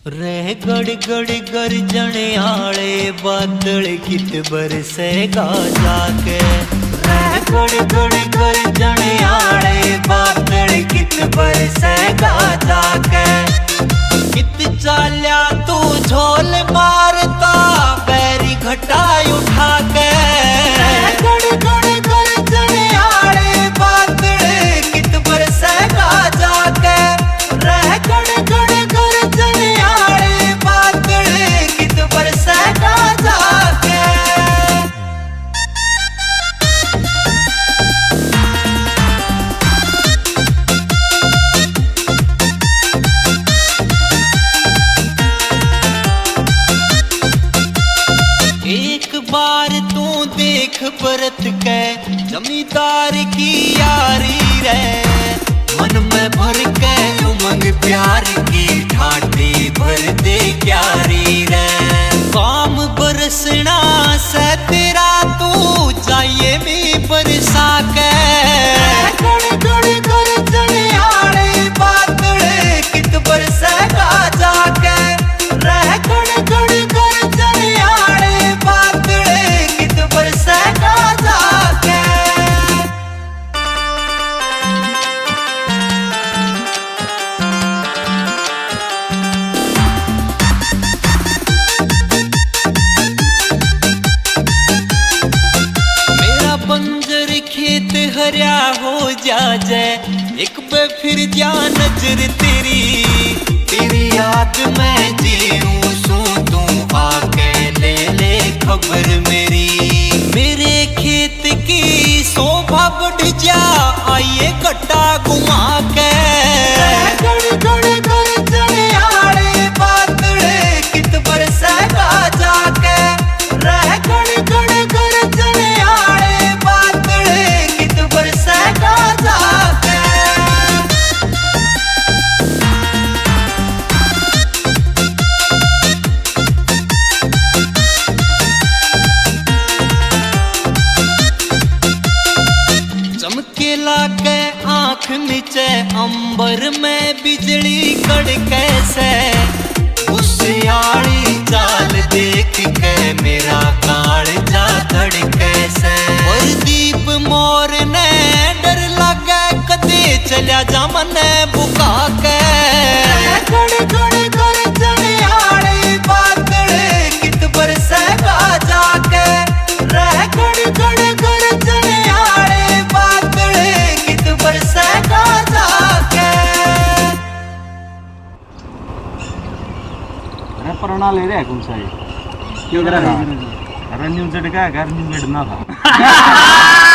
रह गड़ गड़ गरजने आले बादल कित बरसेगा जाके। रह गड़ गड़ गरजने आले बादल कित बरसेगा जाके। कित चाल्या तू झोल मारता बैरी घटाई उठा के। रह गड़ गड़ गरजने आले बादल कित बरसेगा जाके। रह गड़ गड़ गरजने आले बादल कित बरसेगा जाके। एक बार तू देख परत के जमींदार की यारी रे। मन में भर के उमंग प्यार की ठाठी भर दे क्यारी रे। काम बरसना से तेरा तू चाहिए भी बरसा के। गड़ गड़ गरजने आले बादल कित बरसेगा जाके। रह गड़ गड़ गरजने आले बादल कित बरसेगा जाके। मेरा बंजर खेत हरिया हो जाए एक बार फिर जा नजर तेरी। तेरी याद में जीऊं सू तू आके ले ले खबर मेरी। मेरे खेत की शोभा बढ़ जा आइए गट्टा घुमा के। गड़ गड़ गरजने आले बादल कित बरसेगा जाके। रह गड़ गड़ गरजने आले बादल कित बरसेगा जाके। चमके लागे आँख नीचे अंबर में बिजली कड़के से। उसियाली चाल देख के मेरा कालजा धड़के से। और दीप मोर ने डर लगे कदे चलिया जा मने बुका के। गड़ गड़ गरजने आले बादल कित बरसेगा जाके। रह गड़ गड़ गरजने आले बादल कित बरसेगा जाके। परणा ले रहा है कौन सा है? क्यों करा? रनिंग से डका, रनिंग में डना था।